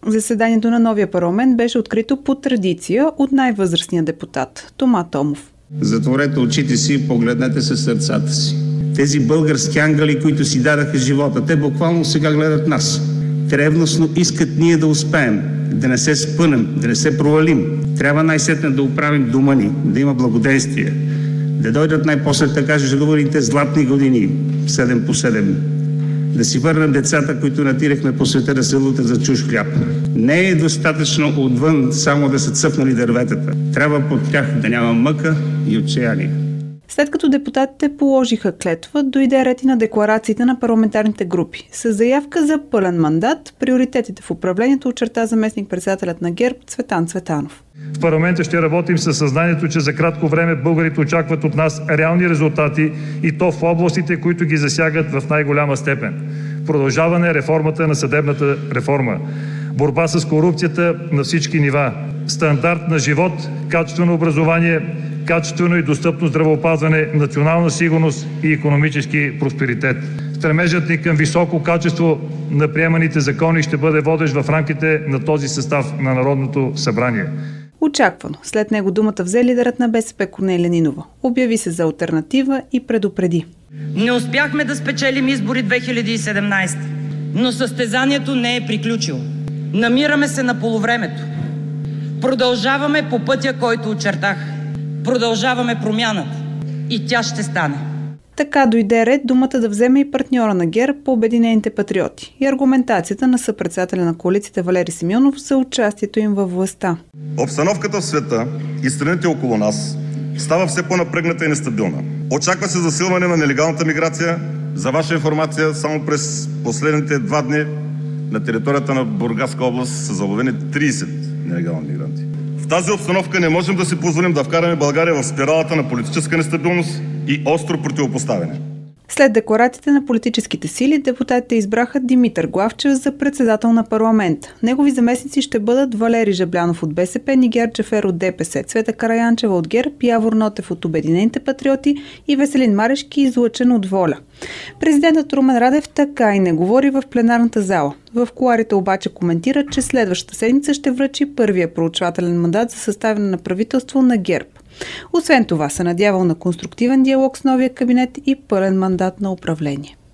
Заседанието на новия парламент беше открито по традиция от най-възрастния депутат Тома Томов. Затворете очите си и погледнете се сърцата си. Тези български ангели, които си дадаха живота, те буквално сега гледат нас. Те ревностно искат ние да успеем, да не се спънем, да не се провалим. Трябва най-сетне да оправим дома ни, да има благоденствие, да дойдат най-после така жадуваните златни години, 7 по 7. Да си върнем децата, които натирахме по света да се лутат за чуж хляб. Не е достатъчно отвън само да са цъфнали дърветата. Трябва под тях да няма мъка и отчаяние. След като депутатите положиха клетва, дойде ред и на декларациите на парламентарните групи. С заявка за пълен мандат, приоритетите в управлението очерта заместник-председателят на ГЕРБ Цветан Цветанов. В парламента ще работим със съзнанието, че за кратко време българите очакват от нас реални резултати и то в областите, които ги засягат в най-голяма степен. Продължаване реформата на съдебната реформа, борба с корупцията на всички нива, стандарт на живот, качествено образование, качествено и достъпно здравеопазване, национална сигурност и икономически просперитет. Стремежът ни към високо качество на приеманите закони ще бъде водещ в рамките на този състав на Народното събрание. Очаквано. След него думата взе лидерът на БСП Корнелия Нинова. Обяви се за алтернатива и предупреди. Не успяхме да спечелим избори 2017, но състезанието не е приключило. Намираме се на полувремето. Продължаваме по пътя, който очертах. Продължаваме промяната. И тя ще стане. Така дойде ред думата да вземе и партньора на ГЕРБ по Обединените патриоти и аргументацията на съпредседателя на коалицията Валери Симеонов за участието им във властта. Обстановката в света и страните около нас става все по-напрегната и нестабилна. Очаква се засилване на нелегалната миграция. За ваша информация, само през последните 2 дни на територията на Бургаска област са заловени 30 нелегални мигранти. В тази обстановка не можем да си позволим да вкараме България в спиралата на политическа нестабилност и остро противопоставяне. След декларациите на политическите сили, депутатите избраха Димитър Главчев за председател на парламента. Негови заместници ще бъдат Валери Жаблянов от БСП, Нигяр Джафер от ДПС, Цвета Караянчева от ГЕРБ, Явор Нотев от Обединените патриоти и Веселин Марешки, излъчен от Воля. Президентът Румен Радев така и не говори в пленарната зала. В кулоарите обаче коментира, че следващата седмица ще връчи първия проучвателен мандат за съставяне на правителство на ГЕРБ. Освен това се надявал на конструктивен диалог с новия кабинет и пълен мандат на управление.